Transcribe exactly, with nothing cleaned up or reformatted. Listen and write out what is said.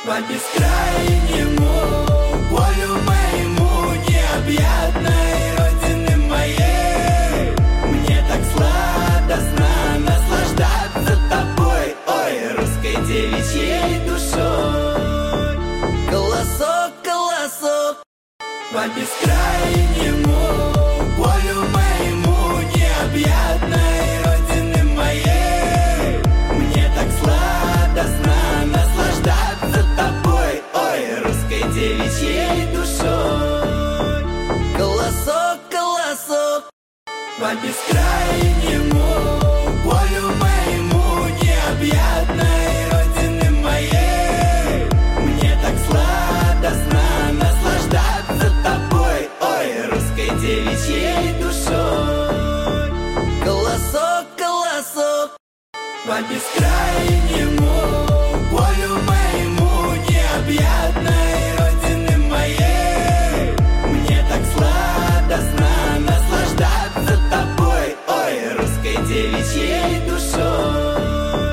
по бескрайнему полю моему необъятной родины моей. Мне так сладостно наслаждаться тобой, ой, русской девичьей душой. Колосок, колосок по бескрайнему полю моему необъятной родины моей. Мне так сладостно наслаждаться тобой, ой, русской девичьей душой. Колосок, колосок по бескрайнему полю моему необъятной родины моей. Мне так сладостно наслаждаться тобой, ой, русской девичьей душой. Колосок, колосок по бескрайнему полю моему необъятной родины моей. Мне так сладостно наслаждаться тобой, ой, русской девичьей